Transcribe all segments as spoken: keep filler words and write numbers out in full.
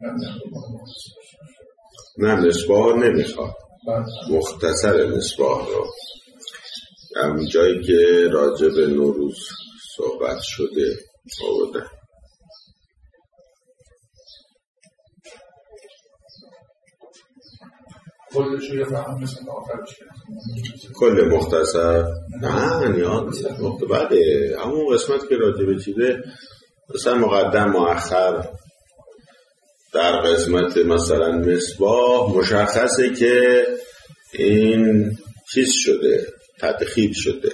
نه مصباح نمیخواد، مختصر مصباح رو همون جایی که راجع به نوروز صحبت شده آورده. کل مختصر نه نیاز بله همون قسمت که راجع به چیزه مثلا مقدم مؤخر در قسمت مثلا مصباح مشخصه که این چیز شده، تدخیل شده،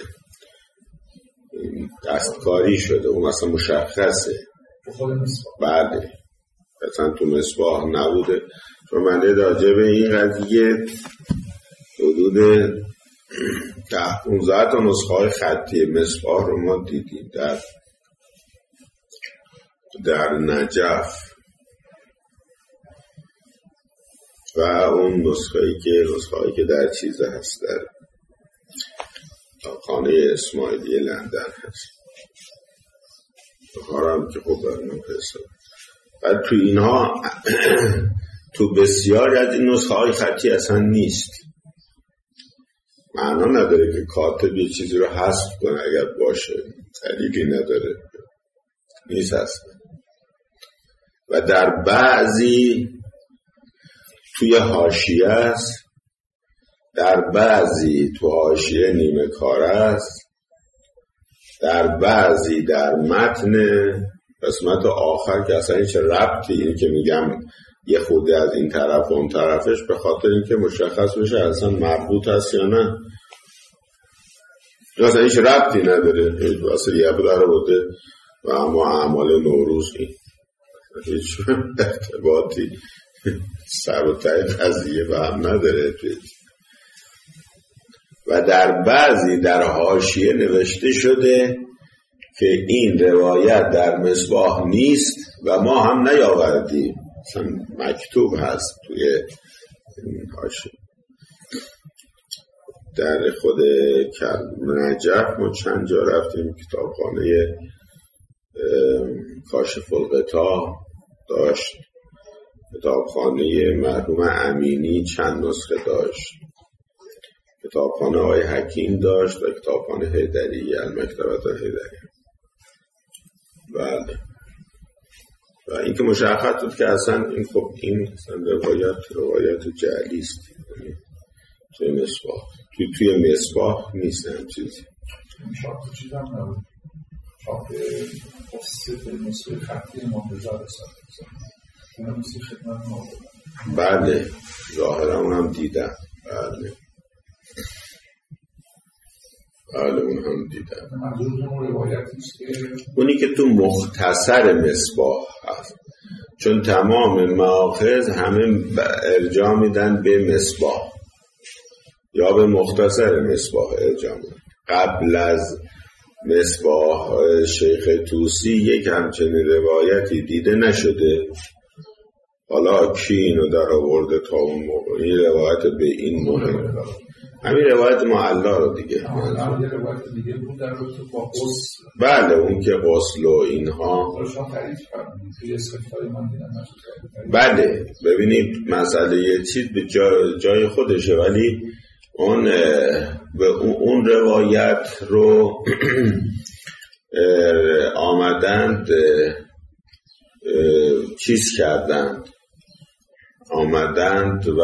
دستکاری شده، اون مثلا مشخصه. بله مثلا تو مصباح نبوده، چون من راجع به این قضیه حدود ده پونزده تا نسخه های خطی مصباح رو ما دیدیم در در نجف و اون نسخه ای که نسخه هایی که در چیزه هست در خانه اسماعیلی لندن هست بخارم که خوب برنامه هست. و تو اینها تو بسیاری از این نسخه های خطی اصلا نیست، معنا نداره که کاتب یه چیزی رو حذف کنه اگر باشه، دلیلی نداره، نیست اصلا. و در بعضی توی حاشیه است، در بعضی تو حاشیه نیمه کار است، در بعضی در متن قسمت آخر که اصلا هیچ ربطی، این که میگم یه خورده از این طرف و اون طرفش به خاطر اینکه مشخص بشه اصلا مربوط هست یا نه، اصلا هیچ ربطی نداره، واسه یه بوده بوده و اما اعمال نوروز این هیچ ارتباطی سر و ته قضیه به هم نداره. و در بعضی در حاشیه نوشته شده که این روایت در مصباح نیست و ما هم نیاوردیم، مثلا مکتوب هست توی حاشیه. در خود نجف ما چند جا رفتیم، کتابخانه کاشف الغطا داشت، کتابخانه مرحوم امینی چند نسخه داشت، کتابخانه آقای حکیم داشت و کتابخانه حیدری، المکتبت حیدری. بله و این که مشخص بود که اصلا این خب این اصلا روایت روایت جعلی است توی مصباح، توی توی مصباح نیست هم چیزی. شاید چیز هم نبود، شاید خصوصی نسخه خطی مبتزار است، اون هم سی خدمت نبود. بله ظاهرا اونم دیدم. بله بله اون هم دیدم. اونی که تو مختصر مصباح هست، چون تمام مآخذ همه ارجاع میدن به مصباح یا به مختصر مصباح ارجاع میدن. قبل از مصباح شیخ طوسی یک همچنین روایتی دیده نشده. حالا کی اینو در آورده تا اون موقع؟ این روایت به این مهم، همین روایت معلا رو دیگه. بله اون که غسل و اینها. بله ببینید مسئله چیز به جای خودشه، ولی اون به اون روایت رو آمدند چیز کردند، آمدند و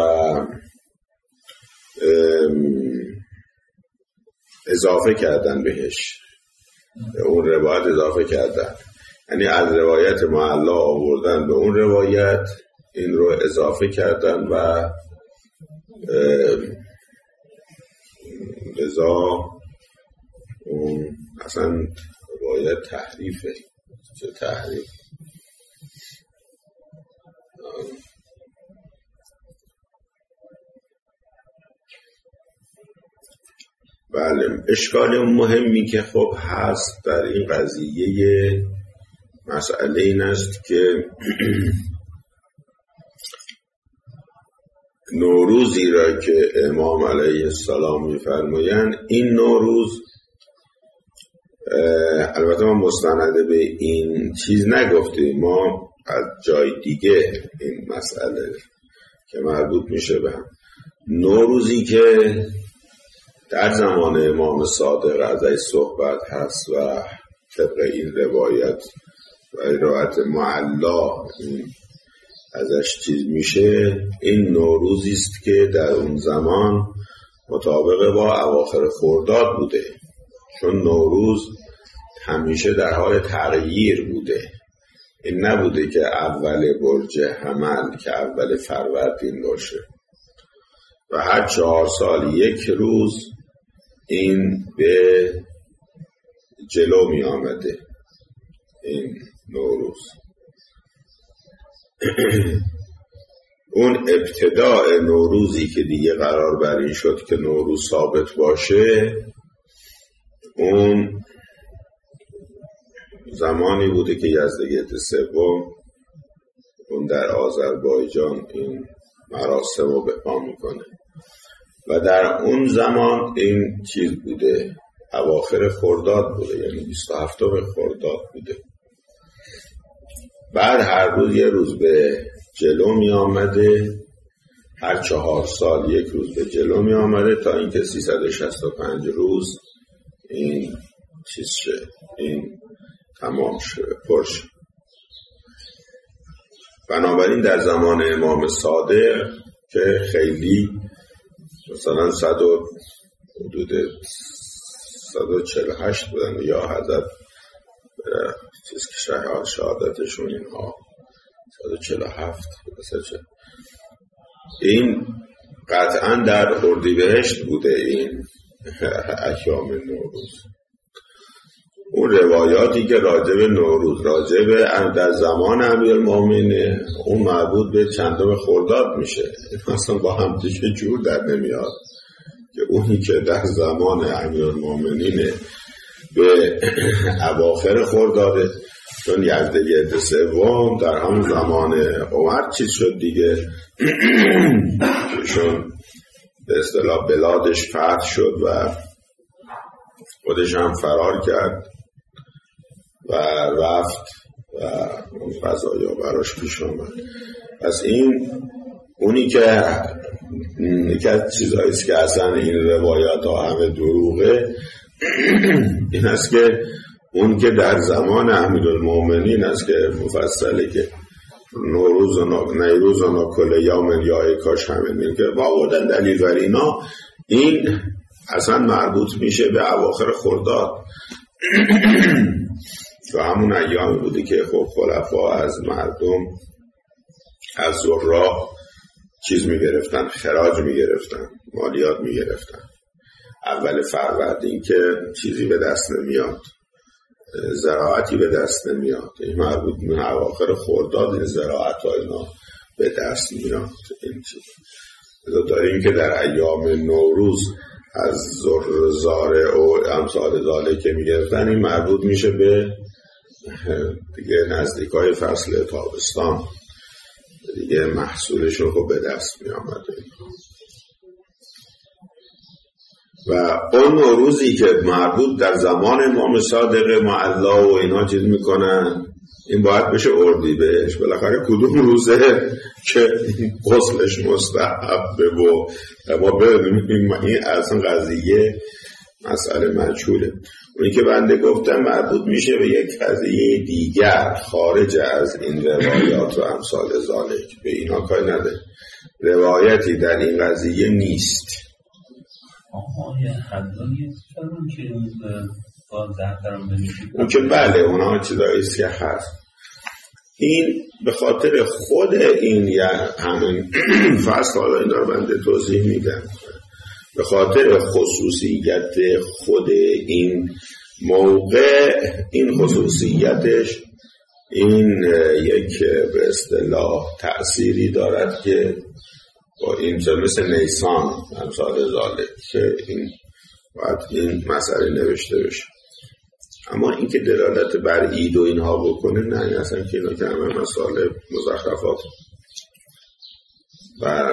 اضافه کردن بهش، به اون روایت اضافه کردن، یعنی از روایت معلا آوردن به اون روایت این رو اضافه کردن و لذا اصلا روایت تحریفه. چه تحریف؟ بله اشکال مهمی که خب هست در این قضیه مسئله این است که نوروزی را که امام علیه السلام می‌فرمایند، این نوروز البته ما مستند به این چیز نگفتیم، ما از جای دیگه این مسئله که مربوط میشه به هم. نوروزی که در زمان امام صادق ازش صحبت هست و طبق این روایت و روایت معلا ازش چیز میشه، این نوروزی است که در اون زمان مطابق با اواخر خرداد بوده، چون نوروز همیشه در حال تغییر بوده. این نبوده که اول برج حمل که اول فروردین باشه و هر چهار سال یک روز این به جلو می آمده این نوروز. اون ابتداء نوروزی که دیگه قرار بر این شد که نوروز ثابت باشه، اون زمانی بوده که یزدگرد سوم اون در آذربایجان این مراسم رو به پا میکنه و در اون زمان این چیز بوده، اواخر خرداد بوده، یعنی بیست و هفتم خرداد بوده. بعد هر روز یه روز به جلو می آمده، هر چهار سال یک روز به جلو می آمده تا اینکه سیصد و شصت و پنج روز این چیز شه، این تمام شده، پرش. بنابراین در زمان امام صادق که خیلی مثلا صد و حدود صد و چهل و هشت بودن یا حضرت چیز که شهاد شهادتشون اینها صد و چهل و هفت مثلا، این قطعا در اردیبهشت بوده این ایام نوروز. اون روایاتی که راجع به نوروز راجع به در زمان امیرالمومنین اون مربوط به چندم خرداد میشه، اصلا با هم دیگه جور در نمیاد که اونی که در زمان امیرالمومنین به اواخر خرداده، چون یزدگرد سوم در همون زمان عمر چیز شد دیگه، چون به اصطلاح بلادش فتح شد و خودش هم فرار کرد و رفت و اون قضایا براش پیش آمد. پس این اونی که یکی از چیزهاییست که اصلا این روایات ها همه دروغه این است که اون که در زمان امیرالمومنین است که مفصله که نوروز و نیروز و کل یوم یا کاش همین که با آوردن دلیل بر اینا، این اصلا مربوط میشه به اواخر خرداد و همون ایامی بوده که خب خلفا از مردم از زرا چیز میگرفتن، خراج میگرفتن، مالیات میگرفتن. اول فروردین که چیزی به دست نمیاد، زراعتی به دست نمیاد، این مربوط به اواخر خرداد این زراعت ها اینا به دست میاد. این چیز داریم که در ایام نوروز از زاره و امثال ذالک که میگرفتن، این مربوط میشه به دیگه نزدیکای فصل تابستان، دیگه محصولشون خب به دست می آمده. و اون نوروزی که مربوط در زمان امام صادق معلا و اینا چیز میکنن، این باید بشه اردیبهشت. بالاخره کدوم روزه که غسلش مستحبه و ما بدونیم این اصلا قضیه مسئله مجهوله. اونی که بنده گفتم مربوط میشه به یک قضیه دیگر خارج از این روایات و امثال ذالک، به اینا کاری نداره، روایتی در این قضیه نیست. آقای حدانی فرمون که با زهدرم بنیشید اون که بله اونا چیزاییست که هست، این به خاطر خود این یا همین فصل، حالا این دار بنده توضیح میدم، به خاطر خصوصیت خود این موقع، این خصوصیتش این یک به اصطلاح تأثیری دارد که با این مثل نیسان امثال ذالک که این باید این مسئله نوشته بشه. اما این که دلالت بر عید و اینها بکنه نه، این اصلا که اینا که همه مسائل مزخرفات و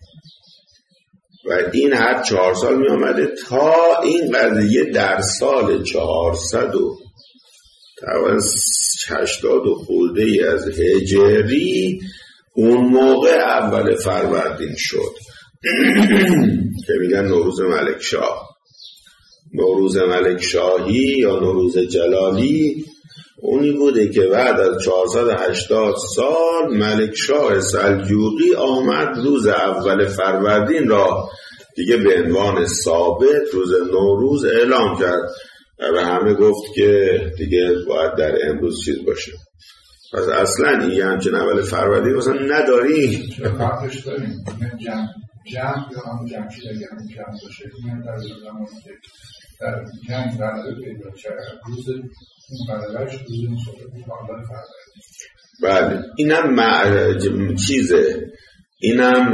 و این هر چهار سال می آمده تا این قضیه در سال چهارصد و تقریبا هشتاد و خورده ای از هجری اون موقع اول فروردین شد که میگن نوروز ملک شاه. نوروز ملک شاهی یا نوروز جلالی اونی بوده که بعد از چهارصد و هشتاد سال ملک شاه سلجوقی آمد روز اول فروردین را دیگه به عنوان ثابت روز نوروز اعلام کرد و به همه گفت که دیگه باید در امروز چیز باشه. پس اصلا این همچین اول فروردین مثلا نداریم. چرا قبلش داریم؟ جمع جمع یا همون جمعشید اگه همون جمع باشه این در زمان که در جنگ غلبه پیدا کرد روز اون غلبهش روز اول فروردین. بله اینم مع... چیزه اینم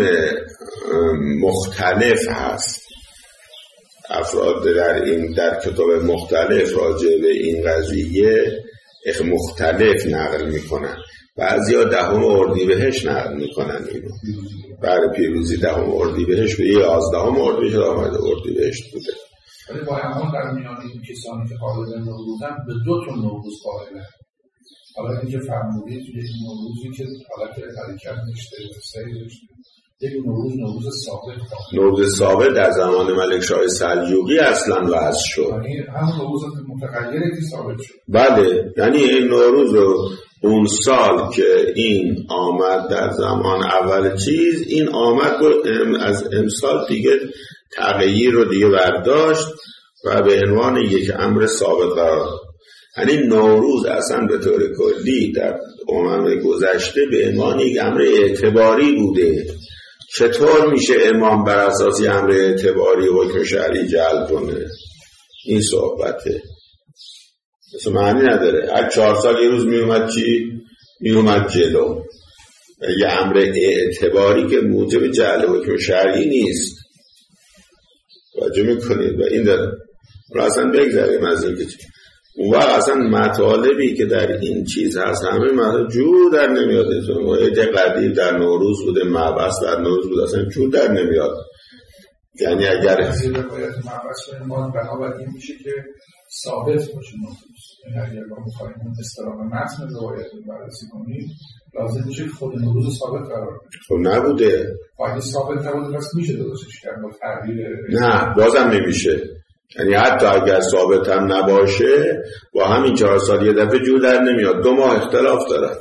مختلف هست. افراد در این در کتاب مختلف راجع به این قضیه مختلف نقل میکنن. بعضیا دهم اردیبهشت نقل میکنن اینو برای پیروزی دهم اردیبهشت به یازدهم اردیبهشت آمده اردیبهشت بوده. ولی با همون در میان این کسانی که قابل نوروزن به دو تا نوروز قائلن. حالا اینکه فرمودید توی این نوروزی که حالا که حرکت نشته سری داشته یک نوروز نوروز ثابت قائل. نوروز ثابت در زمان ملک شاه سلجوقی اصلا وضع شد. یعنی همون نوروز متغیری که ثابت شد. بله یعنی این نوروز رو اون سال که این آمد در زمان اول چیز این آمد و از امسال دیگه تغییر رو دیگه برداشت و به عنوان یک امر ثابت قرار داد. یعنی نوروز اصلا به طور کلی در امم گذشته به عنوان یک امر اعتباری بوده. چطور میشه امام بر اساس امر اعتباری حکم شرعی جلب کنه؟ این صحبته مثل معنی نداره. هر چهار سال یه روز میومد چی؟ میومد جلو. یه امر اعتباری که موجب جلب حکم شرعی نیست. توجه میکنید و این داره را اصلا بگذاریم از این که اون وقت اصلا مطالبی که در این چیز هست همه مطالب جور در نمیاد. موعد قدیر در نوروز بوده، مبعث در نوروز بوده، اصلا جور در نمیاد. یعنی اگر از این روایت مبعث فرمان بنابراین میشه که ثابت باشه نوروز. یعنی اگر ما بخوایم اون اصطلاح متن روایت رو بررسی کنیم لازم میشه خود نوروز ثابت قرار بده. خب نبوده. اگه ثابت نبوده پس میشه درستش کرد با تعبیر. نه بازم نمیشه. یعنی حتی اگر ثابت هم نباشه با همین چهار سال یه دفعه جور در نمیاد. دو ماه اختلاف دارن.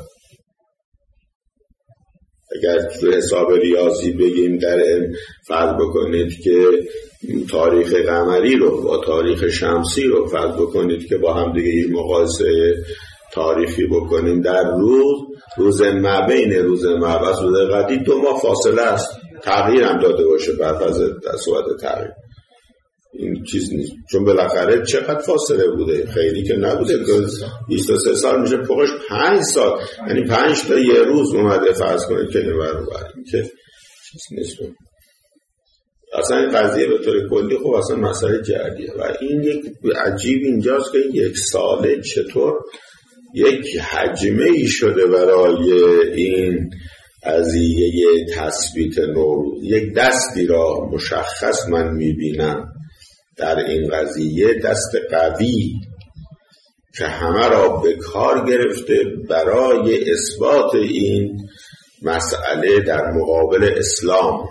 اگر تو حساب ریاضی بگیم در فرض بکنید که تاریخ قمری رو با تاریخ شمسی رو فرض بکنید که با هم دیگه این مقایسه تاریخی بکنیم در روز روز مابین روز مبعث روز قدیر دو ماه فاصله است. تغییر هم داده باشه بعد از صورت تغییر این چیز نیست. چون بالاخره چقدر فاصله بوده؟ خیلی که نبوده. بیست و سه سال میشه فوقش پنج سال. یعنی پنج تا یه روز اومده فرض کنید که نمبر رو بریم که چیز نیست. اصلا این قضیه به طور کلی خب اصلا مسئله جدیه و این یک عجیب اینجاست که یک ساله چطور یک حجمه ای شده برای این قضیه تثبیت نوروز. یک دستی را مشخص من میبینم در این قضیه، دست قوی که همه را به کار گرفته برای اثبات این مسئله در مقابل اسلام.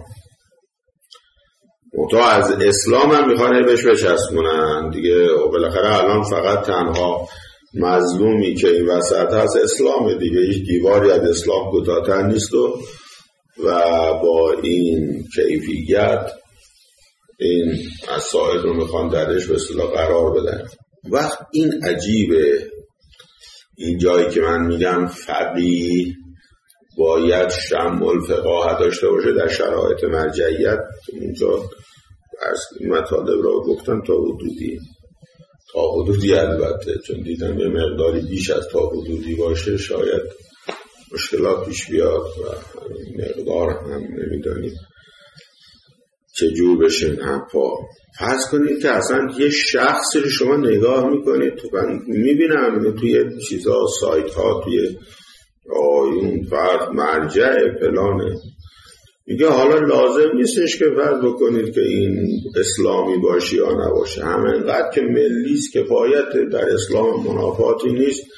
منتها از اسلام هم میخوان بهش بچسبونن دیگه. بالاخره الان فقط تنها مظلومی که این وسط هست اسلام دیگه. هیچ دیواری از اسلام کوتاه‌تر نیست و و با این کیفیت این مسائل رو میخوان درش به اصطلاح قرار بدن. وقت این عجیبه این جایی که من میگم فقیه باید شمع الفقاهه داشته باشه در شرایط مرجعیت. اینجا مطالب را گفتم تا حدودی تا حدودی البته چون دیدم یه مقداری بیش از تا حدودی باشه شاید مشکلات پیش بیاد و مقدار هم نمیدانیم چجور بشه نپا. فرض کنید که اصلا یه شخصی رو شما نگاه میکنید من میبینم توی چیزا سایت ها توی آیون فرد مرجع فلانه میگه حالا لازم نیستش که فرض بکنید که این اسلامی باشه یا نباشه، همه اینقدر که ملیست کفایت، در اسلام منافاتی نیست،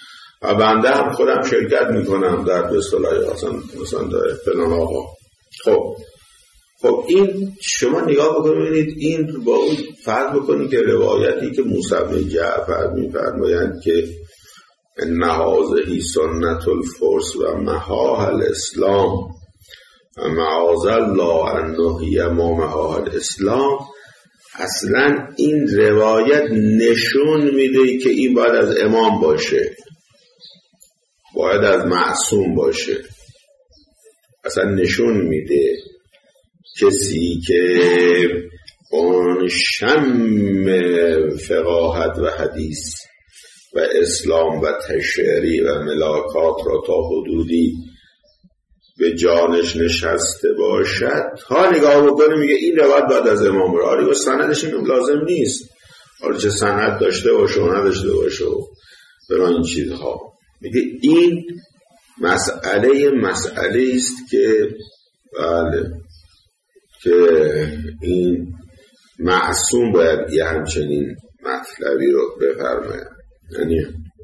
و بنده هم خودم شرکت میکنم در به صلاحی مثلا مثلا در فلان آقا. خب خب این شما نگاه بکنید، این با اون فرق بکنید که روایتی که موسی بن جعفر میفرمایند که نهازهی سنت الفرس و محاه الاسلام و معاذ الله ان نحیی ما محاه الاسلام، اصلا این روایت نشون میده که این باید از امام باشه، باید از معصوم باشه. اصلا نشون میده کسی که اون شم فقاهت و حدیث و اسلام و تشریع و ملاکات را تا حدودی به جانش نشسته باشد، تا نگاه بکنه میگه این روایت بعد از امام را آری و سندش این لازم نیست، حالا چه سند داشته باشه و نداشته باشه و برای این چیزها. میگه این مسئله مسئله است که بله که این معصوم باید یه همچنین مطلبی رو بفرماید. یعنی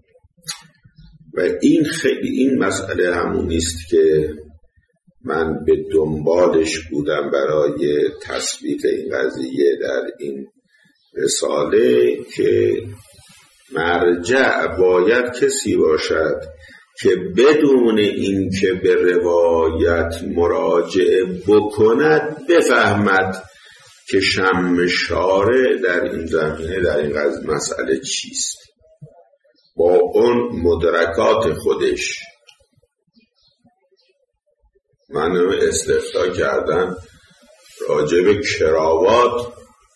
و این خیلی این مسئله همون نیست که من به دنبالش بودم برای تثبیت این قضیه در این رساله، که مرجع باید کسی باشد که بدون این که به روایت مراجعه بکند بفهمد که شم شارع در این زمینه در این مسئله چیست، با اون مدرکات خودش. من استفتاء کردم راجع به کراوات،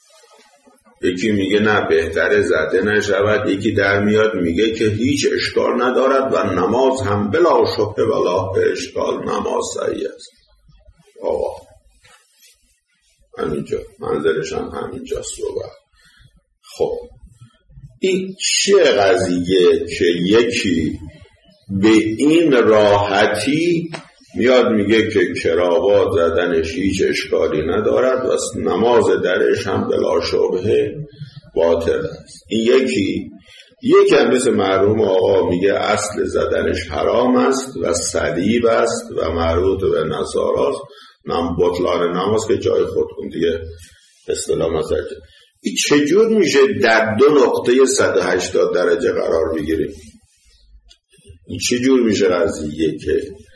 یکی میگه نه بهتره زده نشود، یکی در میاد میگه که هیچ اشکال ندارد و نماز هم بلا شبه ولا اشکال نماز صحیح است. آقا همینجا منظرش هم همینجا صحبت. خب این چه قضیه که یکی به این راحتی میاد میگه که کراوات زدنش هیچ اشکالی ندارد و نماز درش هم بلا شبهه باطل است. این یکی یکی هم مثل مرحوم آقا میگه اصل زدنش حرام است و صلیب است و مربوط به نصاراست، نم بطلان نماز که جای خودکن دیگه اصطلاح مثلا. این چجور میشه در دو نقطه صد و هشتاد درجه قرار بگیریم؟ این چجور میشه قضیه که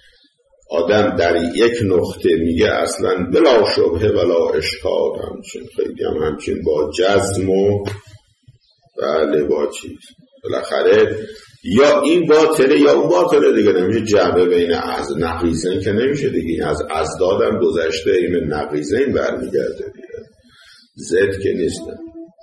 آدم در یک نقطه میگه اصلا بلا شبهه ولا اشکال، همچین خیلی هم همچین با جزم و بله با چیز بالاخره یا این باطله یا اون باطله دیگه، نمیشه جمعه بین از نقیزین که نمیشه دیگه، از ازدادم گذشته این نقیزین برمیگرده دیگه، زد که نیستن.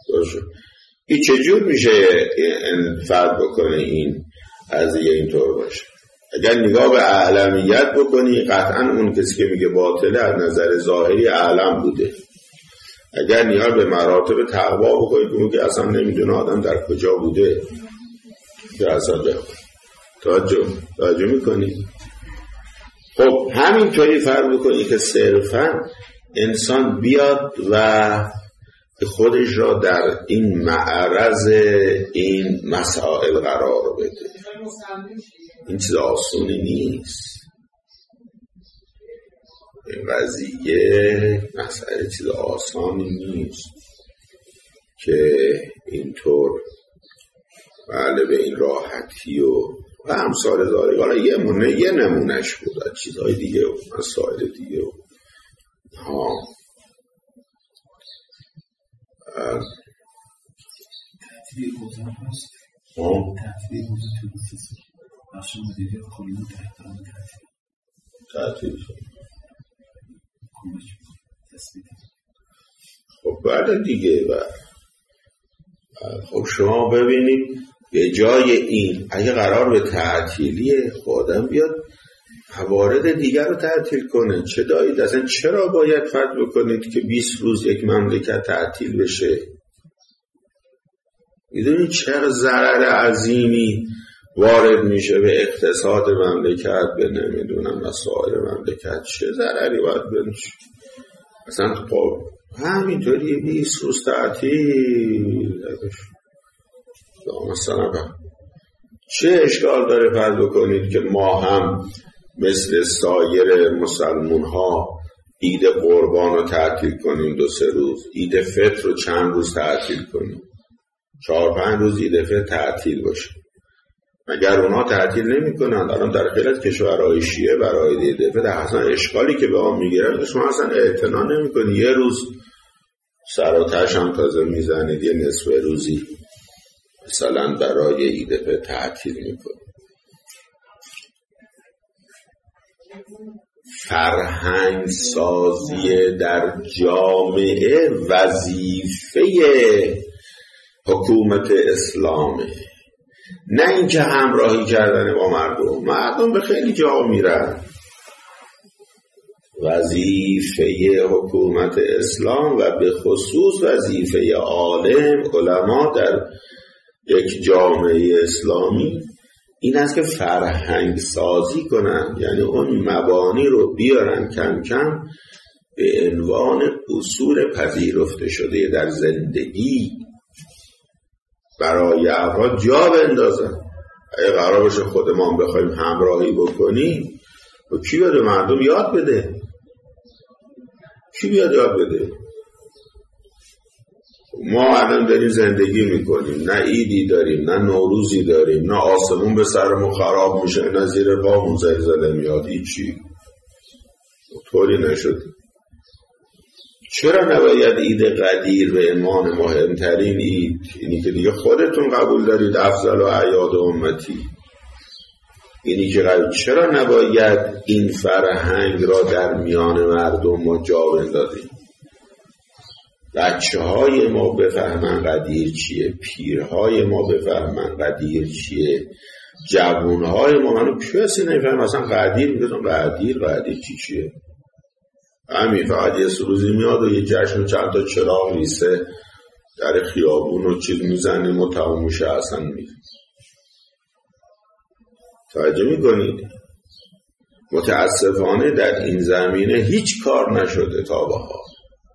این چجور میشه فرد بکنه این قضیه اینطور باشه؟ اگر نگاه به اعلمیت بکنی قطعا اون کسی که میگه باطله از نظر ظاهری اعلم بوده. اگر نگاه به مراتب تقوا بکنی که اون که اصلا نمیدونه آدم در کجا بوده که اصلا بخون توجه توجه میکنی. خب همینطوری فرض بکنی که صرفا انسان بیاد و خودش را در این معرض این مسائل قرار بده. این چیز آسونی نیست، این قضیه مسئله چیز آسانی نیست که اینطور بله به این راحتی و و همسال داره. حالا یه مونه یه نمونش بود از چیزهای دیگه و مسائل دیگه و ها تحتیل بودن هست تحتیل بودن تو بسیار بخش مدیری کلیون تحترام تحتیل تحتیل خب بعد دیگه و خب شما ببینید به جای این اگه قرار به تعطیلیه خودم بیاد موارد دیگر رو تعطیل کنه، چه دارید اصلا چرا باید فرض بکنید که بیست روز یک مملکت تعطیل بشه؟ میدونید چه ضرر عظیمی وارد میشه به اقتصاد مملکت، به نمیدونم مسائل مملکت، چه ضرری باید بنشه؟ اصلا خب همینطوری بیست روز تعطیل مثلا چه اشکال داره فرض بکنید که ما هم مثل سایر مسلمون ها عید قربان رو تعطیل کنیم دو سه روز، عید فطر رو چند روز تعطیل کنیم، چهار پنج روز عید فطر تعطیل باشه. مگر اونها تعطیل نمی کنند؟ الان در خیلی از کشورهای شیعه برای عید فطر اصلا اشکالی که به آن میگیرن شما اصلا اعتنا نمی کنید، یه روز سر و تش هم تازه میزنید، یه نصف روزی مثلا برای عید فطر تعطیل میکنید. فرهنگ سازی در جامعه وظیفه حکومت اسلامه، نه اینکه همراهی کردن با مردم. مردم به خیلی جا میرن. وظیفه حکومت اسلام و به خصوص وظیفه عالم علما در یک جامعه اسلامی این است که فرهنگ سازی کنن، یعنی اون مبانی رو بیارن کم کم به عنوان اصول پذیرفته شده در زندگی برای افراد جا بندازن. اگه قرار باشه خودمان بخوایم همراهی بکنیم و کی بیاد مردم یاد بده؟ کی بیاد یاد بده؟ ما الان داریم زندگی میکنیم، نه عیدی داریم، نه نوروزی داریم، نه آسمون به سرمون خراب میشه، نه زیر پامون زلزله میاد، هیچی طوری نشد. چرا نباید عید قدیر به عنوان مهمترین عید، اینی که دیگه خودتون قبول دارید افضل و اعیاد امتی، اینی که قبول، چرا نباید این فرهنگ را در میان مردم ما جا بندازیم؟ بچه های ما بفهمن قدیر چیه، پیرهای ما بفهمن قدیر چیه، جوانهای ما، منو کسی نمیفهم اصلا قدیر میگم قدیر قدیر چی چیه. همین فقط یه روزی میاد و یه جشن و چند تا چراغ میسه در خیابون و چیز میزنیم و تمام میشه، اصلا میره. توجه میکنید؟ متاسفانه در این زمینه هیچ کار نشده تا به حال.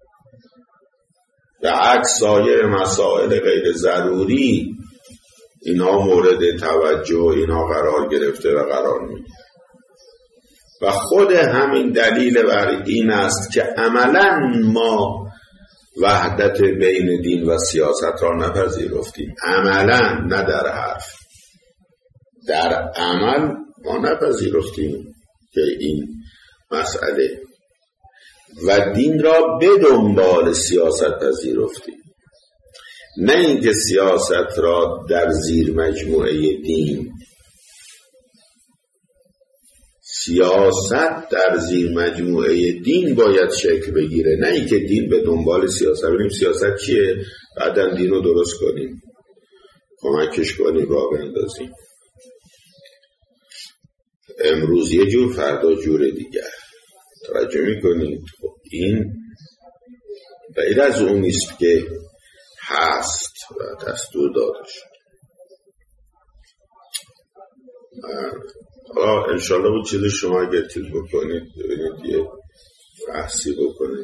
به عکس سایر مسائل غیر ضروری اینا مورد توجه اینا قرار گرفته و قرار میگیره و خود همین دلیل بر این است که عملاً ما وحدت بین دین و سیاست را نپذیرفتیم. عملاً، نه در حرف، در عمل ما نپذیرفتیم که این مسئله و دین را به دنبال سیاست پذیرفتیم، نه اینکه سیاست را در زیر مجموعه دین. سیاست در زیر مجموعه دین باید شکل بگیره، نه اینکه دین به دنبال سیاست. ببینیم سیاست چیه، بعدم دین رو درست کنیم، کمکش کنیم، راه بندازیم. امروز یه جور، فردا جور دیگر. توجه میکنید؟ خب این غیر از اون نیست که هست و دستور داده شد. حالا انشالله بود چیز شما اگر چیز بکنید ببینید یه بحثی بکنید.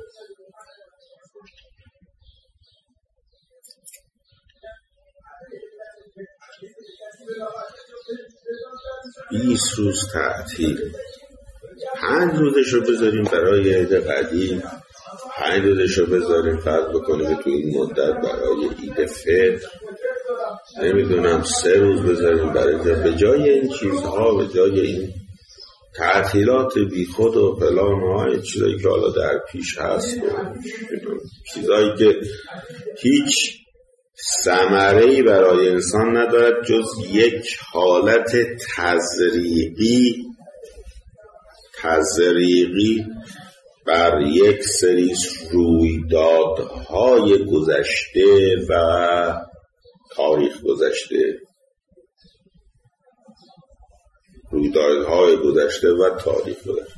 بیست روز تعطیل، پنج روزشو بذاریم برای عید قدیر، پنج روزشو بذاریم فرض بکنیم تو این مدت برای عید فطر، نمیدونم سه روز بذاریم برای به جای این چیزها، به جای این تعطیلات بی خود و فلان های چیزایی که حالا در پیش هست و چیزایی که هیچ ثمره‌ای برای انسان ندارد جز یک حالت تزریقی تزریقی بر یک سری رویدادهای گذشته و تاریخ گذشته، رویدادهای گذشته و تاریخ گذشته.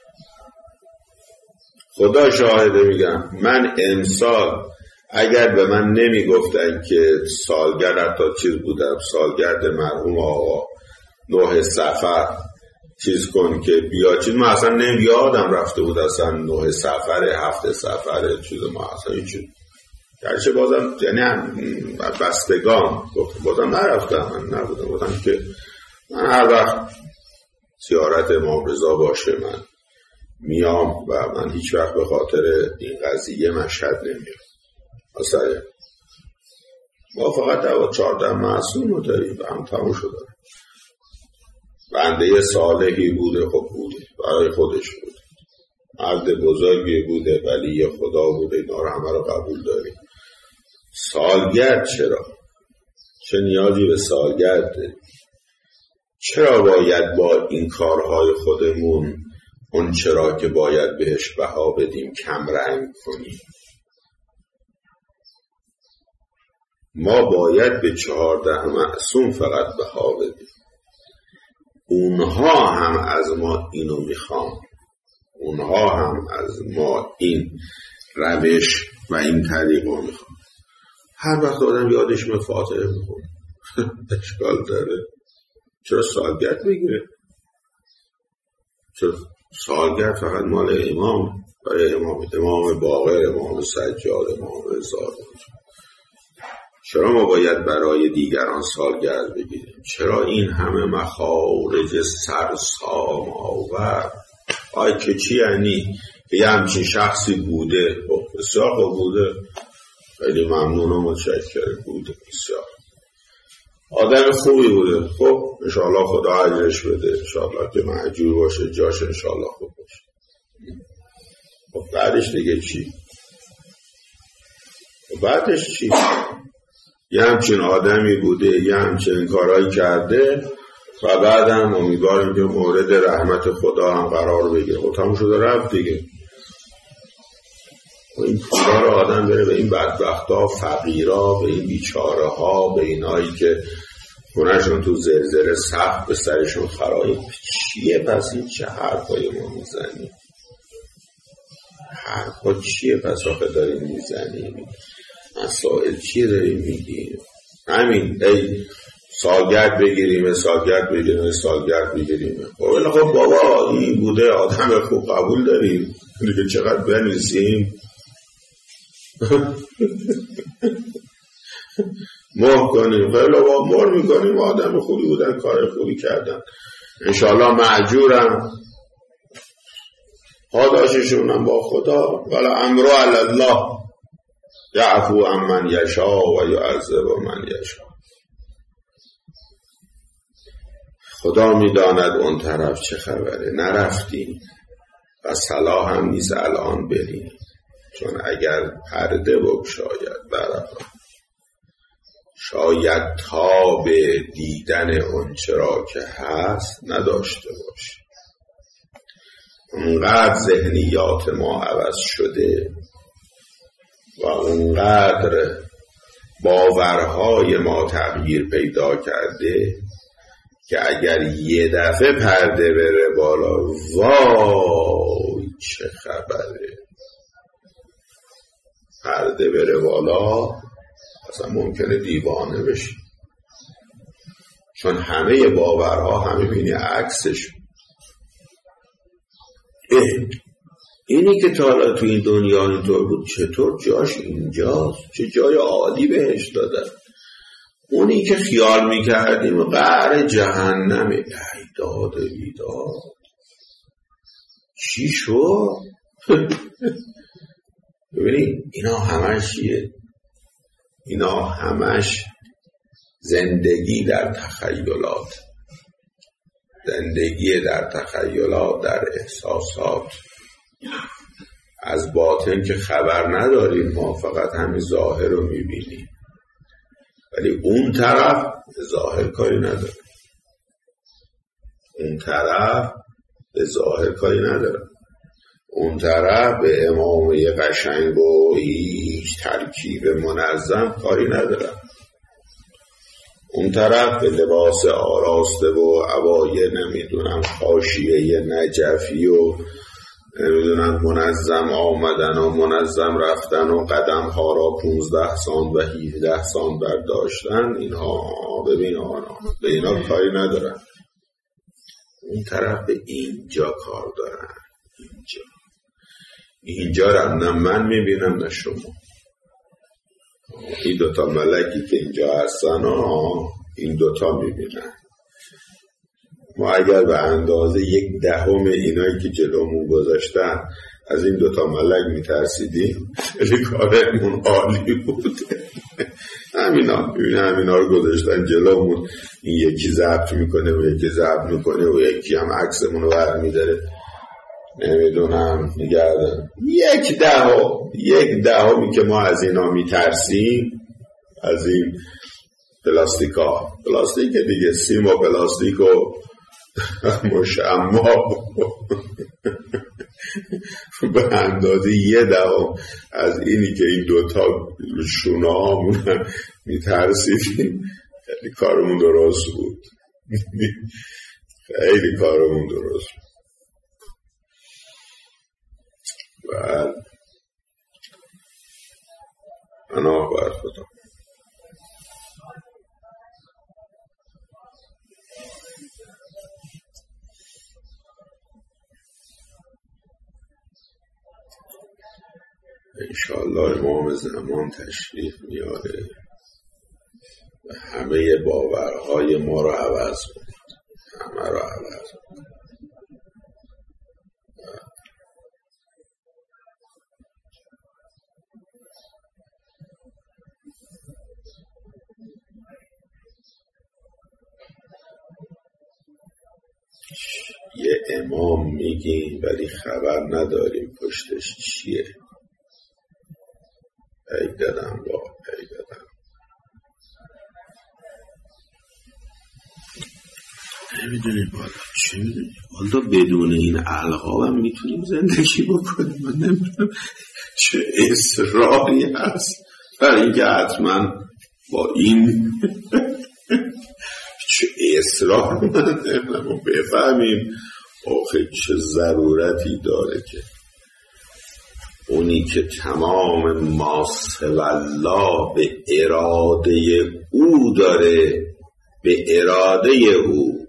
خدا شاهده میگم، من امسال اگر به من نمی گفتن که سالگرد حتی چیز بودم، سالگرد مرحوم آقا نه سفر چیز کن که بیا چیز، ما اصلا نمی یادم رفته بود اصلا نه سفر، هفت سفر چیز، ما اصلا چیز گرچه بازم یعنی بستگان بازم نرفتم، من نبودم، بودم که من هر وقت زیارت امام رضا باشه من میام و من هیچ وقت به خاطر این قضیه مشهد نمیام. اصلا ما فقط دوات چارده معصوم رو داریم و هم تموم شده. بنده صالحی بوده، خب بوده برای خودش بوده، مرد بزرگی بوده، ولی خدا بوده، اینا رو همه رو قبول داریم. سالگرد چرا؟ چه نیازی به سالگرد داریم؟ چرا باید با این کارهای خودمون اون چرا که باید بهش بها بدیم کم رنگ کنیم؟ ما باید به چهارده معصوم فقط بها بدیم. اونها هم از ما اینو میخوان، اونها هم از ما این روش و این طریق رو میخوان. هر وقت آدم یادش می فاتحه میخونه اشکال داره؟ چرا سالگرد بگیره؟ چرا سالگرد فقط مال امام، برای امام امام باقر، امام سجاد، امام رضا؟ چرا ما باید برای دیگران سالگرد بگیریم؟ چرا این همه مخارج سرسام آور؟ آی که چی یعنی؟ که یه همچین شخصی بوده، بسیار خوب بوده، خیلی ممنون و متشکر بوده، بسیار آدم خوبی بوده، خب انشاءالله خدا اجرش بده، انشاءالله که مأجور باشه، جاش انشاءالله خوب باشه. خب بعدش دیگه چی؟ خب بعدش چی؟ یه همچین آدمی بوده، یه همچین کارهایی کرده و بعدم امیدواریم که مورد رحمت خدا هم قرار بگیره. خب تموم شده رفت دیگه. و این پولا رو آدم بره به این بدبختا، فقیرا، به این بیچاره ها، به اینایی که خونهشون تو زلزله سخت به سرشون خرابه. چیه پس این چه حرفای ما میزنیم؟ حرفا چیه پس آخه داریم میزنیم؟ مسائل چیه داریم میگیم؟ همین ای سالگرد بگیریم، سالگرد بگیریم، سالگرد بگیریم. خب خب بابا این بوده، آدم خوب قبول داریم دیگه، چقدر بنویسیم مهر کنیم، خیلی بابا مهر میکنیم، آدم خوبی بودن، کار خوبی کردن، انشالله معجورم، پاداششونم با خدا، ولی امرو علی الله یعفو عمن یشاء و یعذب من یشاء. خدا میداند اون طرف چه خبره. نرفتیم و صلاح هم نیست الان بریم، چون اگر پرده بگشاید برای شاید تاب دیدن اون چرا که هست نداشته باشه. اونقدر ذهنیات ما عوض شده و اونقدر باورهای ما تغییر پیدا کرده که اگر یه دفعه پرده بره بالا، وای چه خبره، پرده بره بالا اصلا ممکنه دیوانه بشی، چون همه باورها همه بینی عکسش. اینی که تا حالا تو این دنیا اینطور بود چطور جاش اینجاست؟ چه جای عالی بهش دادن. اونی که خیال میکردیم قعر جهنمه، ای داد بیداد چی شد؟ ببینید اینا همش چیه؟ اینا همش زندگی در تخیلات، زندگی در تخیلات، در احساسات. از باطن که خبر نداریم، ما فقط همین ظاهر رو میبینیم، ولی اون طرف به ظاهر کاری نداره، اون طرف به ظاهر کاری نداره، اون طرف به امامه قشنگ و هیچ ترکیب منظم کاری نداره، اون طرف به لباس آراسته و عبایه نمیدونم حاشیه نجفی و نمیدونم منظم آمدن و منظم رفتن و قدم ها را پونزده سانت و هیجده سانت برداشتن، اینها ببین آنا به اینا کاری ندارن. اون طرف به اینجا کار دارن، اینجا اینجا را نه من میبینم نه شما. این دوتا ملکی که اینجا هستن ها، این دوتا میبینن. ما اگر به اندازه یک دهم اینایی که جلومون گذاشتن از این دوتا ملک میترسیدیم، خیلی کارمون عالی بود. همینا ببینه همینا رو گذاشتن جلومون، این یکی ضبط میکنه و یکی ضبط میکنه و یکی هم عکسمون رو برمیداره، نمیدونم نگردن. یک دهم یک دهمی که ما از اینا میترسیم، از این پلاستیکا پلاستیک دیگه، سیم و پلاستیک و مشمع به اندازه یه دهم از اینی که این دوتا شونه هامون میترسیدیم. خیلی کارمون درست بود، خیلی کارمون درست بود. بعد انا بر خدا انشاءالله امام زمان تشریف میاره و همه باورهای ما رو عوض کنه، همه رو عوض کنه. یه امام میگیم ولی خبر نداریم پشتش چیه. ای دادم با ای دادم نمیدونیم بالا چی میدونیم بالا. بدون این القاب هم میتونیم زندگی بکنیم. من نمیدونم چه اصراری هست برای اینکه حتما با این چه اصرار من نمیدونم بفهمیم آخه چه ضرورتی داره که اونی که تمام ماسه والله به اراده او داره، به اراده او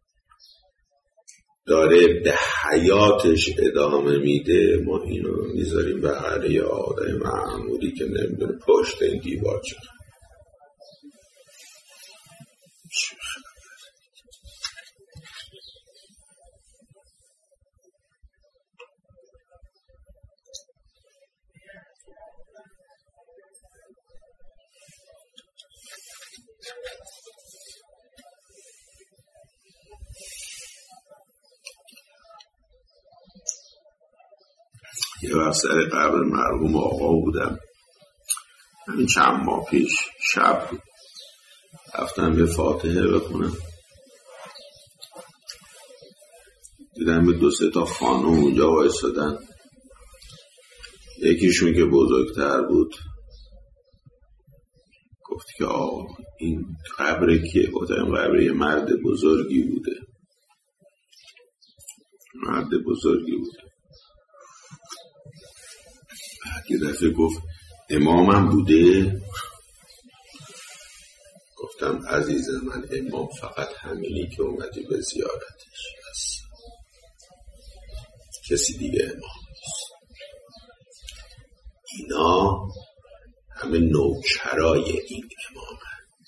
داره به حیاتش ادامه میده، ما اینو میذاریم به هر یه آدم معمولی که نمیدونه پشت این دیوار چه یه وقت سر قبر مرحوم آقا بودم، همین چند ماه پیش شب بود، رفتم یه فاتحه بخونم، دیدم به دو سه تا خانم اونجا وایسادن. یکیشون که بزرگتر بود گفت که آقا این قبر کیه؟ گفتم قبر یه مرد بزرگی بوده، مرد بزرگی بوده. یه دفعه گفت امامم بوده؟ گفتم عزیز من امام فقط همینی که اومدی به زیارتش هست، کسی دیگه امام نیست. اینا همه نوکرای این امام هست.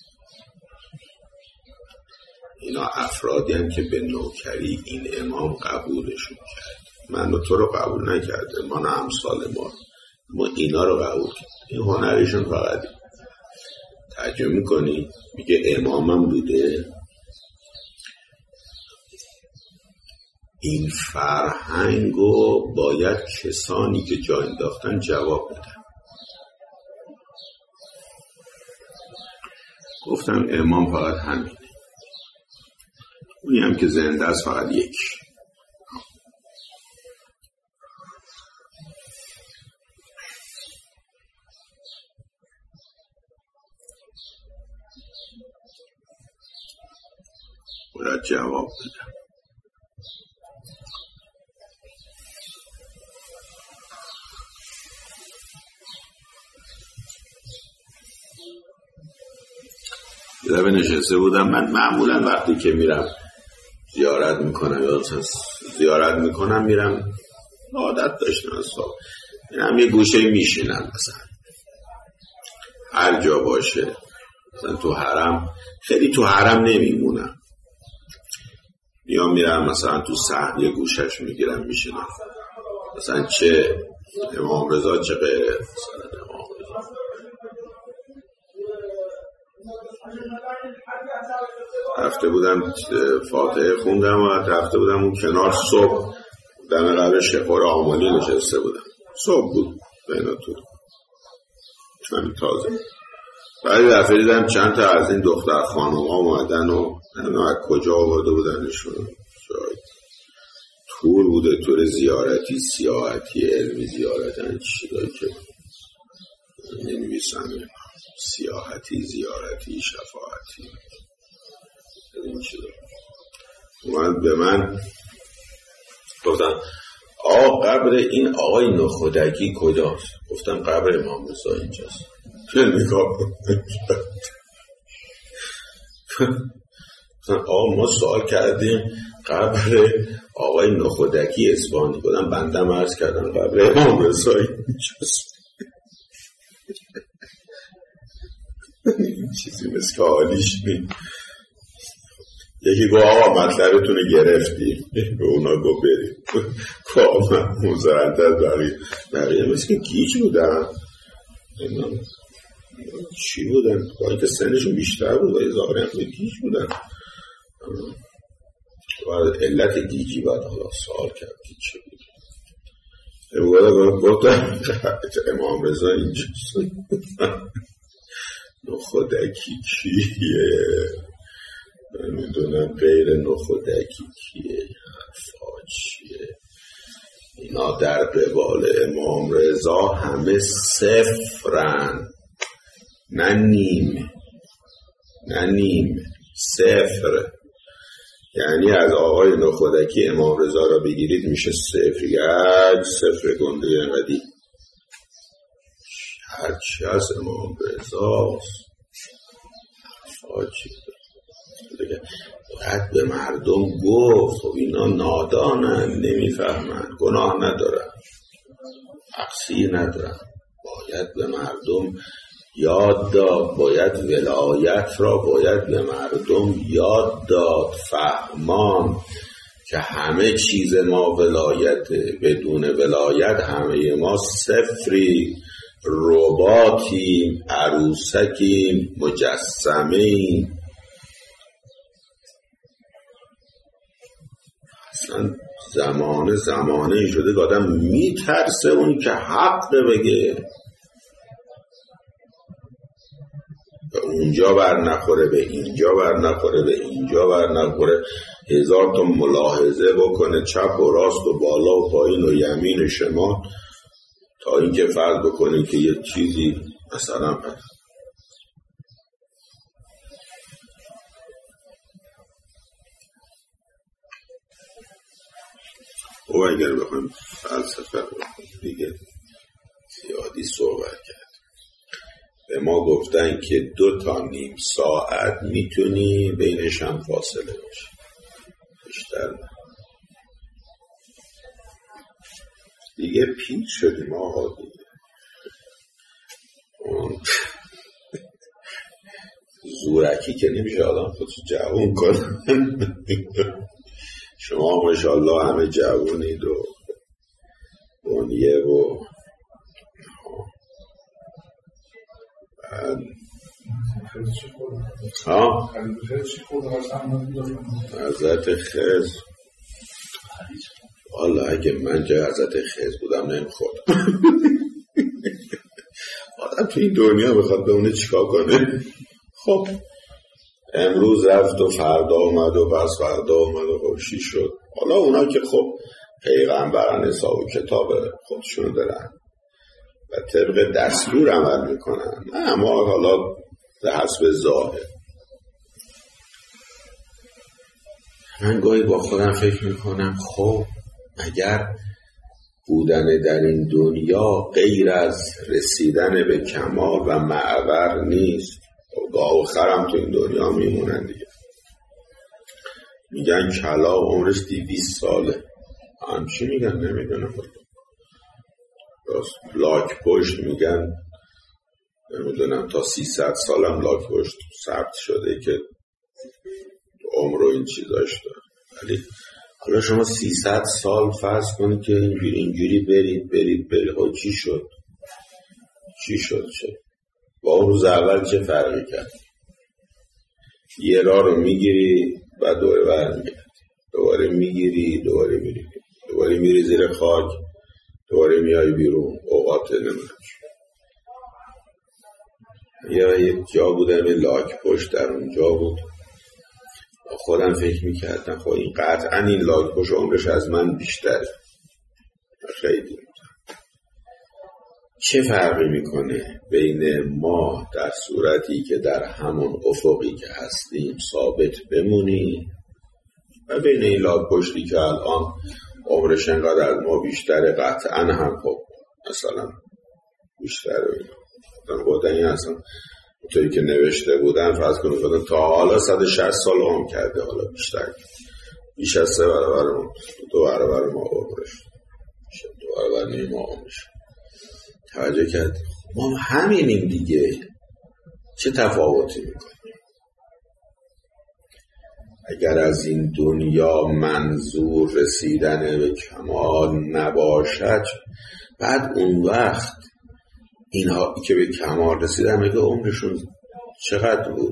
اینا افرادی هم که به نوکری این امام قبولشون کرد. من و تو رو قبول نکرده، ما نه امثال ما ما اینا رو قبول کرد. این هنرشون فقط ترجمه میکنی میگه امامم بوده. این فرهنگو باید کسانی که جا انداختن جواب بدن. گفتم امام فقط همینه، اونی هم که زنده است فقط یک. باید جواب بدم. یه دفعه نشسته بودم، من معمولا وقتی که میرم زیارت میکنم یا زیارت میکنم میرم عادت داشتم از صبح میرم یه گوشه میشینم مثلا هر جا باشه. مثلا تو حرم، خیلی تو حرم نمیمونم، میام میرم مثلا تو صحن یه گوشش میگیرم میشینم، مثلا چه امام رضا چه غیره. مثلا امام رضا رفته بودم فاتحه خوندم و رفته بودم اون کنار، صبح دم قبل شقور آمالی نشسته بودم، صبح بود بین تو همین تازه. بعد دفعه دیدم چند تا از این دختر خانوم ها اومدن و نمیدونم از کجا آورده بودنشون، تور بوده، تور زیارتی، سیاحتی، علمی زیارتی، چیزایی که نمی‌نویسن، سیاحتی، زیارتی، شفاعتی، این چیزا. اومد به من گفتن آقا قبر این آقای نخودکی کجاست؟ گفتم قبر امام رضا اینجاست. نگاه آقا ما سوال کردیم قبر آقای نخودکی اصفهانی، کدام بندم عرض کردم قبر امام رضا اینجاست. چیزی مثل حالیش نیم. یکی گفت آقا مطلبتون گرفتی، به اونا گفت بریم. گفت آقا مزرنده از بقیه بقیه مثل که گیج بودن، چی بودن؟ باید که سنشون بیشتر بود و ظاهرا هم گیج بودن. علت گیجی باید حالا سوال کرد که چی بود. گفتم امام رضا اینجاست. نخودکی کیه؟ نمیدونم غیر نخودکی کیه؟ حرفا چیه؟ اینا در قبال امام رضا همه صفرن، نه نیم، نه نیم، صفر. یعنی از آقای نخودکی امام رضا را بگیرید میشه صفر، یک صفر گنده قدی. هرچی از امام رضا فاجی باید به مردم گفت. خب اینا نادانن، نمیفهمن، گناه ندارن، تقصیر ندارن. باید به مردم یاد داد، باید ولایت را باید به مردم یاد داد، فهمان که همه چیز ما ولایته، بدون ولایت همه ما صفری، رباتیم، عروسکیم، مجسمیم. اصلا زمانه زمانه ای شده که آدم میترسه اون که حق بگه، به اونجا بر نخوره، به اینجا بر نخوره، به اینجا بر نخوره، هزار تا ملاحظه بکنه چپ و راست و بالا و پایین و یمین و شمال، تا اینکه فرض بکنه که یه چیزی مثلا پس او اگر بخوایم فلسفه دیگه زیادی صحبت کرد. به ما گفتن که دو تا نیم ساعت میتونی بینش هم فاصله باشه، بیشتر نه. دیگه پیچ شدیم آقا دیگه. زورکی که نمیشه آدم خودشو جوون کنه. شما ماشاءالله همه جوونید و بنیه و ها حضرت خضر. والا اگه من جای حضرت خضر بودم نمیخوردم. آدم تو این دنیا بخواد به اونه چیکار کنه؟ خب امروز رفت و فردا اومد و پس فردا اومد و خوشی شد. حالا اونا که خب پیغمبران حساب و کتاب خودشون دارن و طبق دستور عمل میکنن، اما حالا به حسب ظاهر. من گاهی با خودم فکر میکنم خب اگر بودن در این دنیا غیر از رسیدن به کمال و معبر نیست، گاه آخرم تو این دنیا میمونن دیگه. میگن کلا عمرش دویست ساله، همچی میگن نمیدونم، راست لاک پشت میگن نمیدونم تا سیصد سالم لاک‌پشت ثبت شده که عمر و این چیزاش داره. ولی حالا شما سیصد سال فرض کنید که اینجوری اینجوری برید برید برید ها چی شد؟ چی شد چه؟ با اون روز اول چه فرقی کرد؟ یه راه رو میگیری بعد دوباره برمیگردی، دوباره میگیری دوباره میری، دوباره میری زیر خاک، دوباره میای بیرون. اوقات نمیدونم یا یک جا بودم این لاک پشت در اونجا بود، خودم فکر میکردم خب این قطعا این لاک پشت عمرش از من بیشتره. خیلی چه فرقی میکنه بین ما در صورتی که در همون افقی که هستیم ثابت بمونیم و بین این لاک پشتی که الان عمرش انقدر از ما بیشتره قطعا هم خب مثلا بیشتره. بودن این اصلا اونطوری که نوشته بودن فرض کنید بودن تا حالا صد و شصت سال عمر کرده، حالا بیشتر بیش از سه برابر ما دو برابر ما عمرش دو برابر نیم ما عمرش. توجه کرد ما همینیم دیگه، چه تفاوتی میکنیم؟ اگر از این دنیا منظور رسیدن به کمال نباشد، بعد اون وقت اینها که به کمال رسیدن میگه عمرشون چقدر بود؟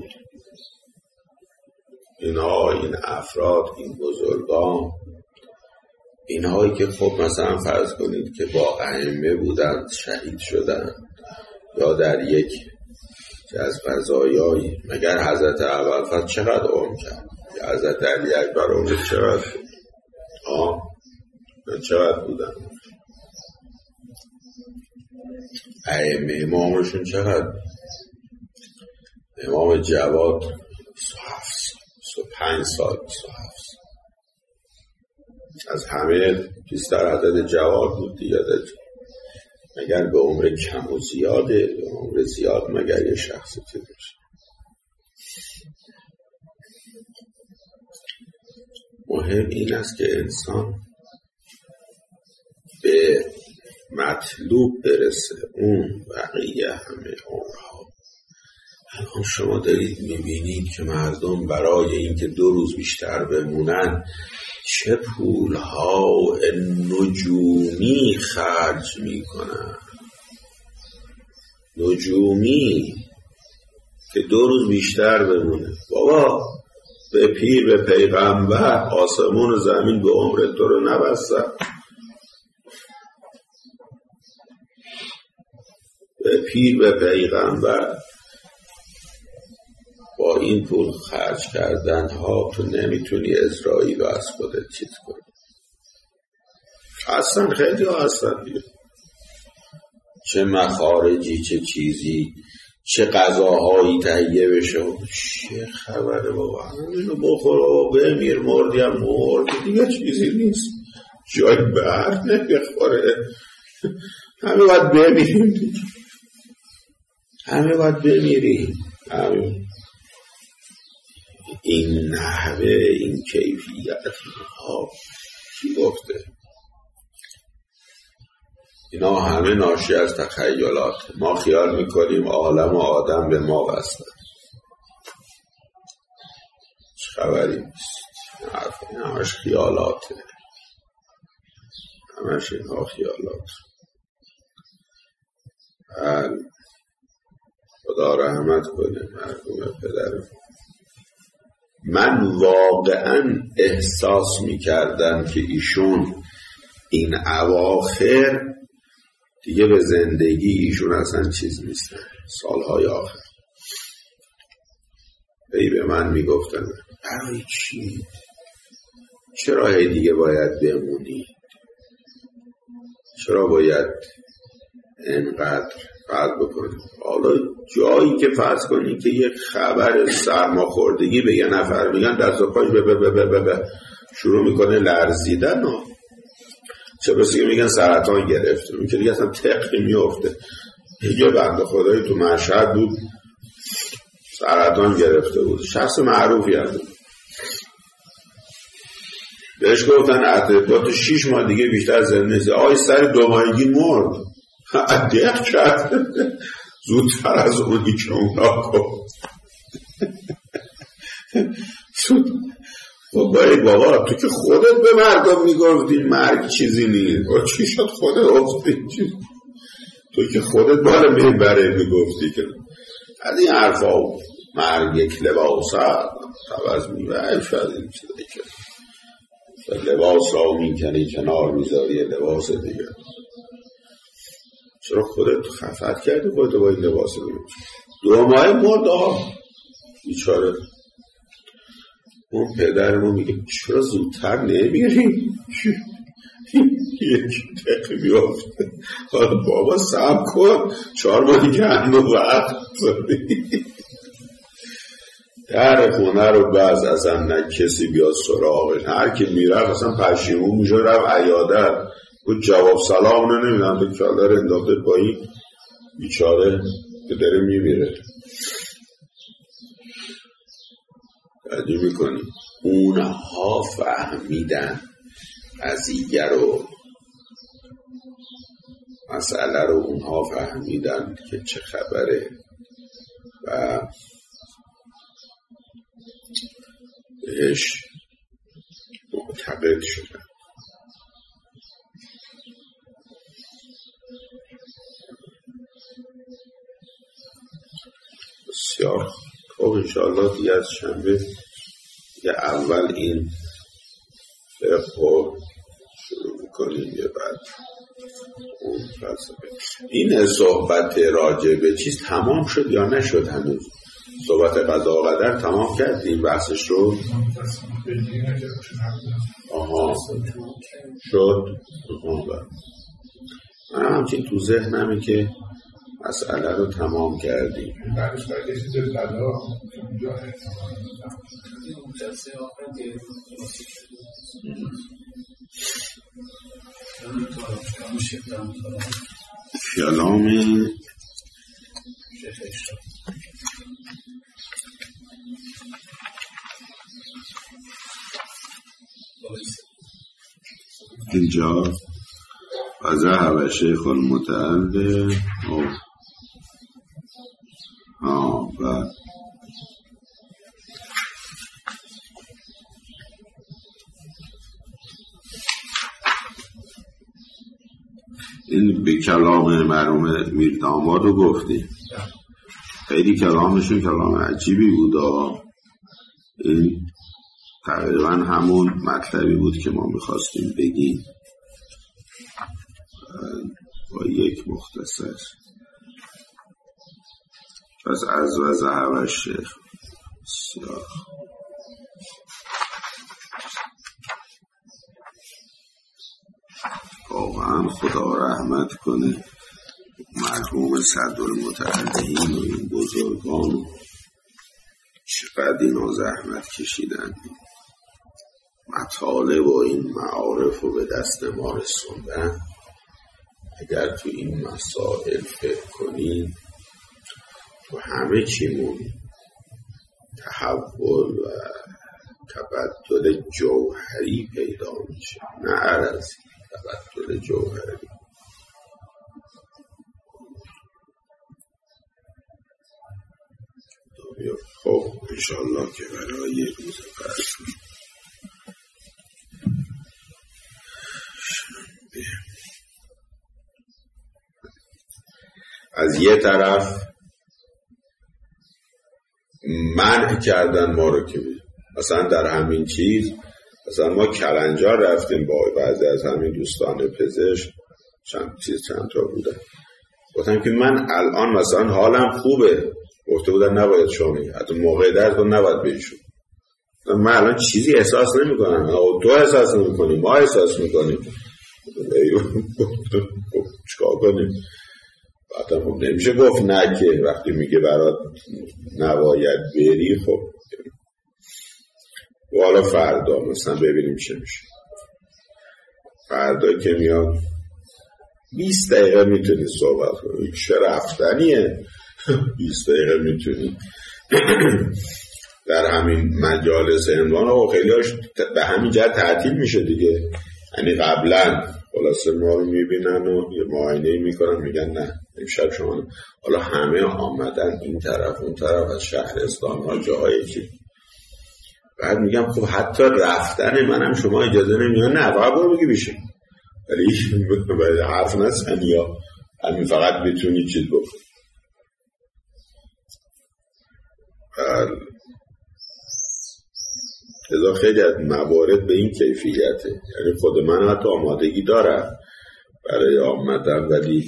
اینها این افراد این بزرگان اینهایی که خب مثلا فرض کنید که با ائمه بودند شهید شدند یا در یک از قضایایی، مگر حضرت ابوالفضل چقدر عمر کرد؟ یا حضرت علی اکبر عمر چقدر بود؟ آه چقدر بودن؟ ائمه امامشون چقدر؟ امام جواد سی و هفت سی و پنج سال سی و هفت سال از همه بیشتر عدد جواد بود دیگه. مگر به عمر کم و زیاده؟ به عمر زیاد مگر یه شخصی باشه؟ مهم این است که انسان به مطلوب برسه، اون بقیه همه عمرها. الان شما دارید میبینید که مردم برای اینکه دو روز بیشتر بمونن چه پولها نجومی خرج میکنن، نجومی که دو روز بیشتر بمونه. بابا به پیر به پیغمبر آسمون و زمین به عمرت تو رو نبستن، به پیر به پیغمبر با این پول خرج کردن ها تو نمیتونی اسرائیل رو از خودت چیز کنی. اصلا خیلی ها هستن دیگه، چه مخارجی چه چیزی چه غذاهایی تهیه بشه، چه خبره بابا اینو بخور بابا بمیر، مردی هم مرد دیگه، چیزی نیست، جای بر نمیخوره، همه باید بمیریم دیگه، همه باید بمیریم. همه این نحوه این کیفیت ها کی گفته؟ اینا همه ناشی از تخیلات. ما خیال میکنیم عالم و آدم به ما بستن، چه خبری نیست، این همش خیالاته، همش اینها خیالات. خدا رحمت کنه مرحوم پدرم. من واقعا احساس میکردم که ایشون این اواخر دیگه به زندگی ایشون اصلا چیز نیستن. سالهای آخر ای به من میگفتن برای چی؟ چرا هی دیگه باید بمونی؟ چرا باید انقدر فرض بکنی؟ حالا جایی که فرض کنی که یک خبر سرماخوردگی به یه نفر میگن دست و پاش به به به به به شروع میکنه لرزیدن و چه بسی که میگن سرطان گرفته، اون که دیگه اصلا تقی میفته. یه بنده خدایی تو مشهد بود سرطان گرفته بود، شخص معروفی هست، بهش گفتن اطلاعات شیش ماه دیگه بیشتر زنده نیست. آقای سر دو ماهگی مرد. دق کرد زودتر از اونی که اونا گفت. بابای بابا تو که خودت به مردم میگفتی مرگ چیزی نیست، و چی شد خودت افتی؟ تو که خودت بالا میبره میگفتی که از این حرفا مرگ یک لباس هست توز میبره شاید این چیزی که لباس را میکنی کنار میذاری لباس دیگه. چرا خودت خفت کردی خودت با این لباس دیگه؟ دو ماه مرد ها بیچاره. اون پدرمون میگه چرا زودتر نمیریم؟ یک دقیقه بیافته حالا بابا صبر کن چهار ماه دیگه هنو وقت داری. در خونه رو بعض اصلا نه کسی بیاد سراغش، هر که میره اصلا پشیمون میشه رفت عیادت و جواب سلام رو نمیدن به کلر انداخته پایی بیچاره که داره میمیره. تعجب میکنی اونها فهمیدن قضیه رو، مسئله رو اونها فهمیدن که چه خبره و بهش معتقد شدن. بسیار خب انشاءالله دیگه از شنبه یه اول این فقه شروع میکنیم یه بعد اون فلسفه. این صحبت راجع به چیز تمام شد یا نشد هنوز؟ صحبت قضا و قدر تمام کردیم بحثش رو؟ آها شد. من همچین تو ذهنمه که مسئله رو تمام کردیم. بعدش باید یه چیز قضا کلام اینجا و ذهب شیخ المتعلم ها و این به کلام مرحوم میر داماد رو گفتیم، خیلی کلامشون کلام عجیبی بود. این تقریبا همون مطلبی بود که ما میخواستیم بگیم با یک مختصر. پس از و ذهب شیخ سیاه واقعا خدا رحمت کنه مرحوم صدرالمتعلمین و این بزرگان، چقدر اینا زحمت کشیدن مطالب و این معارف رو به دست ما رسوندن. اگر تو این مسائل فکر کنیم تو همه چیمون تحول و تبدل جوهری پیدا میشه، نه عرضی، تبدل جوهری. خب انشاءالله که برای یک روز فرسون از یه طرف منع کردن ما رو که مثلا در همین چیز، مثلا ما کلنجار رفتیم با بعضی از همین دوستان پزشک، چند چیز چند تا بودن، گفتم که من الان مثلا حالم خوبه، گفته بودن نباید شما حتی موقع درد رو نباید بیشون. من الان چیزی احساس نمی کنم، تو احساس نمی کنیم، ما احساس می کنیم، چکار کنیم؟ بعد هم نمیشه گفت نه که وقتی میگه برات نباید بری. خب و حالا فردا مثلا ببینیم چه میشه. فردا که میاد بیست دقیقه میتونی صحبت کنی، چه رفتنیه بیست دقیقه میتونی در همین مجالس عنوان و خیلیاش به همین جهت تعطیل میشه دیگه. یعنی قبلا خلاصه ما رو میبینن و یه معاینه میکنن میگن نه امشب شما. حالا همه آمدن این طرف اون طرف از شهرستان ها جاهایی که بعد میگم خب حتی رفتن منم شما اجازه نمیدن. نه باید برو بگی بشین، ولی حرف نزن یا همین فقط بتونی چیز بکن. ازا خیلی از موارد به این کیفیته، یعنی خود من حتی آمادگی دارم برای آمدن، ولی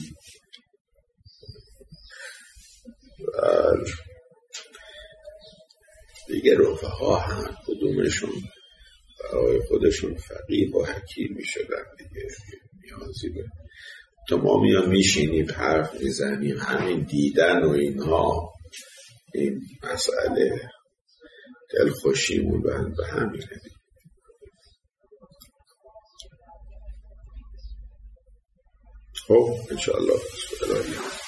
دیگه رفقا هم کدومشون برای خودشون فقیه و حکیم می شدن دیگه نیازی به تو ما میان میشینیم حرف میزنیم، همین دیدن و اینها این مسئله دلخوشیمون به همینه. خب انشاءالله